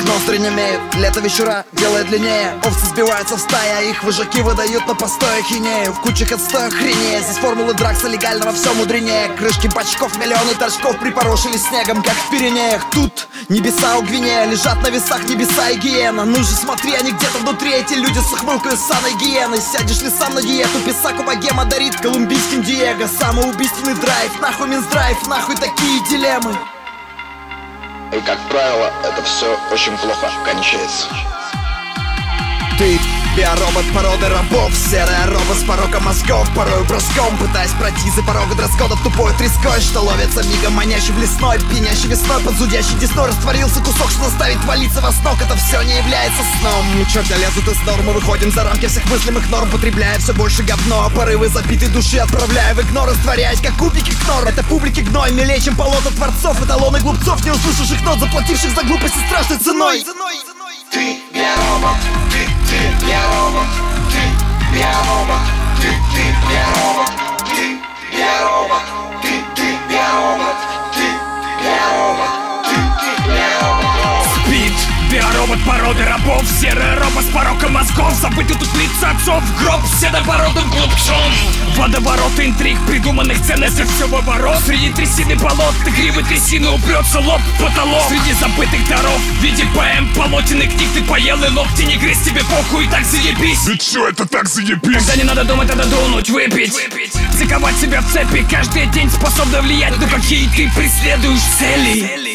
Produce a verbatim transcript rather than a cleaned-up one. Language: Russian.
как ноздри немеют. Лето вечера делает длиннее. Овцы сбиваются в стаи, а их вожаки выдают на постой ахинею. В кучах отстой охренее. Здесь формулы дракса легально во всем мудренее. Крышки бачков, миллионы торчков припорошили снегом, как в Пиренеях. Тут небеса у Гвинея, лежат на весах небеса и гиена. Ну же смотри, они где-то внутри, эти люди с ухмылкой ссаной гиены. Сядешь ли сам на диету, писаку богема дарит колумбийским Диего. Самоубийственный драйв, нахуй Минздрайв, нахуй такие дилеммы. И как правило, это все очень плохо кончается. Ты биоробот породы рабов, серая роба с пороком мозгов, порою броском пытаясь пройти за порога дресс-кода тупой треской, что ловится мигом манящий в лесной, пьянящий весной под зудящей десной растворился кусок, что заставит валиться во сног. Это все не является сном. Черти лезут из нормы, выходим за рамки всех мыслимых норм, потребляя все больше говно, порывы забитой души отправляя в игнор, растворяясь как кубики кнор. Это публики гной, милее, чем полота творцов, эталоны глупцов, не услышавших нот, заплативших за глупости страшной ценой. Ты биоробот, ты, ты биоробот, ты биоробот, ты, ты биоробот, ты биоробот, ты, ты биоробот, ты биоробот, ты, ты биоробот. Спит биоробот породы рабов, серая роба с пороком мозгов, забытый тут лица отцов, гроб седобородым глупцом. Водовороты интриг, придуманных ценностей, все в оборот. Среди трясины болот, гривы трясины упрется лоб в потолок. Среди забытых даров, в виде поэм, полотен и книг ты поел и локти не грызь, тебе похуй, так заебись. Ведь все это так заебись. Когда не надо думать, надо дунуть, выпить, выпить. Заковать себя в цепи, каждый день способна влиять на какие ты преследуешь цели.